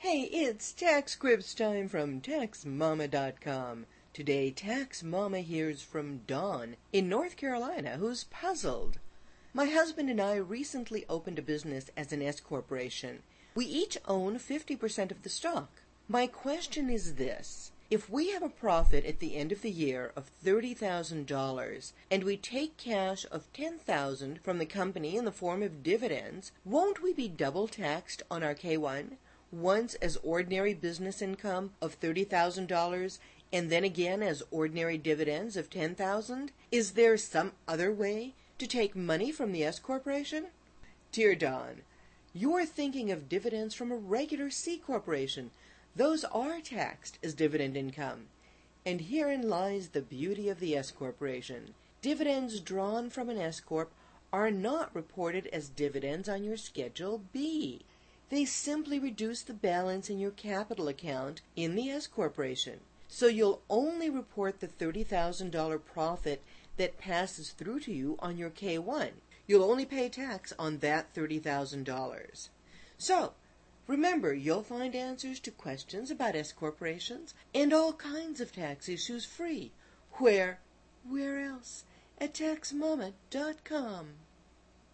Hey, it's Tax Scripts time from TaxMama.com. Today, Tax Mama hears from Dawn in North Carolina, who's puzzled. My husband and I recently opened a business as an S corporation. We each own 50% of the stock. My question is this. If we have a profit at the end of the year of $30,000 and we take cash of $10,000 from the company in the form of dividends, won't we be double taxed on our K-1? Once as ordinary business income of $30,000 and then again as ordinary dividends of $10,000? Is there some other way to take money from the S corporation? Dear Don, you're thinking of dividends from a regular C corporation. Those are taxed as dividend income. And herein lies the beauty of the S corporation. Dividends drawn from an S corp are not reported as dividends on your Schedule B. They simply reduce the balance in your capital account in the S corporation. So you'll only report the $30,000 profit that passes through to you on your K-1. You'll only pay tax on that $30,000. So, remember, you'll find answers to questions about S corporations and all kinds of tax issues free. Where else? At TaxMama.com.